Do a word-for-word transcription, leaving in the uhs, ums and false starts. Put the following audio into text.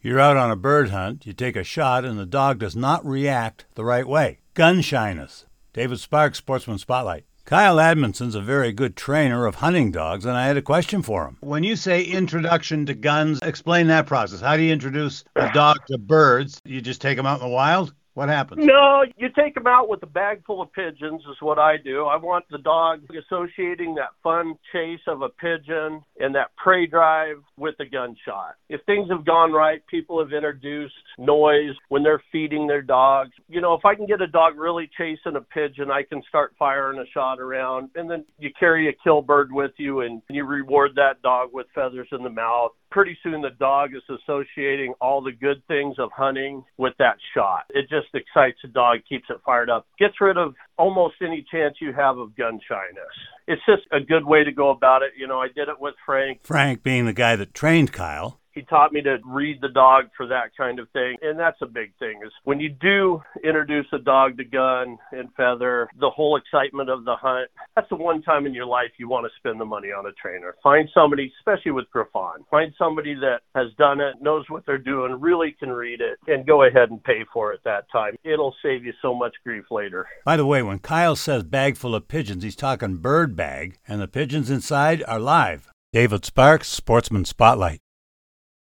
You're out on a bird hunt, you take a shot, and the dog does not react the right way. Gun shyness. David Sparks, Sportsman Spotlight. Kyle Edmondson's a very good trainer of hunting dogs, and I had a question for him. When you say introduction to guns, explain that process. How do you introduce a dog to birds? You just take them out in the wild? What happens? No, you take them out with a bag full of pigeons is what I do. I want the dog associating that fun chase of a pigeon and that prey drive with a gunshot. If things have gone right, people have introduced noise when they're feeding their dogs. You know, if I can get a dog really chasing a pigeon, I can start firing a shot around. And then you carry a kill bird with you and you reward that dog with feathers in the mouth. Pretty soon the dog is associating all the good things of hunting with that shot. It just excites the dog, keeps it fired up, gets rid of almost any chance you have of gun shyness. It's just a good way to go about it. You know, I did it with Frank. Frank being the guy that trained Kyle. He taught me to read the dog for that kind of thing. And that's a big thing is when you do introduce a dog to gun and feather, the whole excitement of the hunt, that's the one time in your life you want to spend the money on a trainer. Find somebody, especially with Griffon, find somebody that has done it, knows what they're doing, really can read it, and go ahead and pay for it that time. It'll save you so much grief later. By the way, when Kyle says bag full of pigeons, he's talking bird bag, and the pigeons inside are live. David Sparks, Sportsman Spotlight.